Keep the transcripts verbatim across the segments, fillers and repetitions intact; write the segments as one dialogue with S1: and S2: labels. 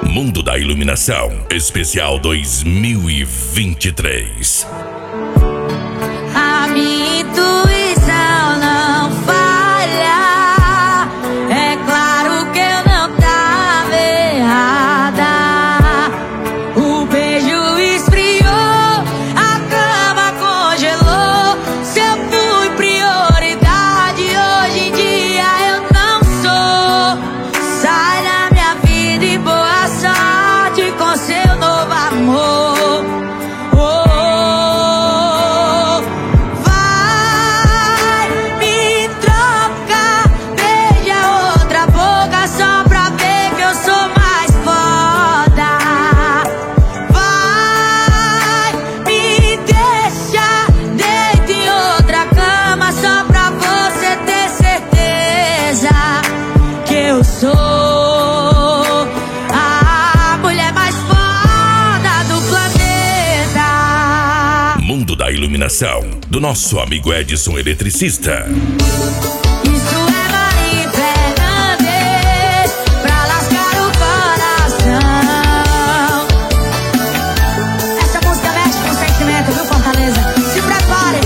S1: Mundo da Iluminação, especial dois mil e vinte e três.
S2: A minha intuição não falha. É claro que eu não tava errada. O beijo esfriou, a cama congelou. Se eu fui prioridade, hoje em dia eu não sou. Sai da minha vida e boa sorte com seu novo amor. Eu sou a mulher mais foda do planeta.
S1: Mundo da Iluminação, do nosso amigo Edson Eletricista.
S2: Isso é Maria Fernandes, pra lascar o coração. Essa música mexe com sentimento, viu, Fortaleza? Se prepare.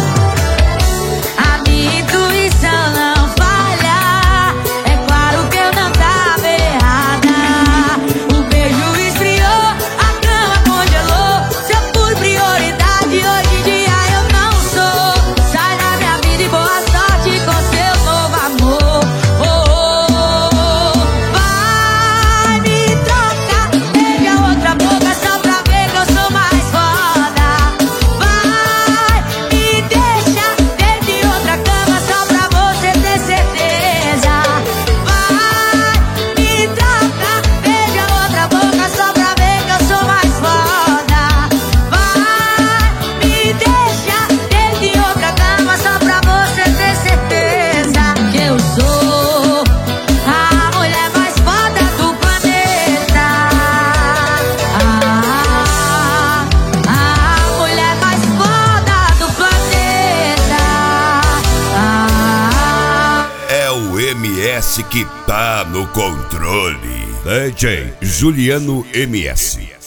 S2: A minha intuição não falha.
S3: M S que tá no controle. D J Juliano M S.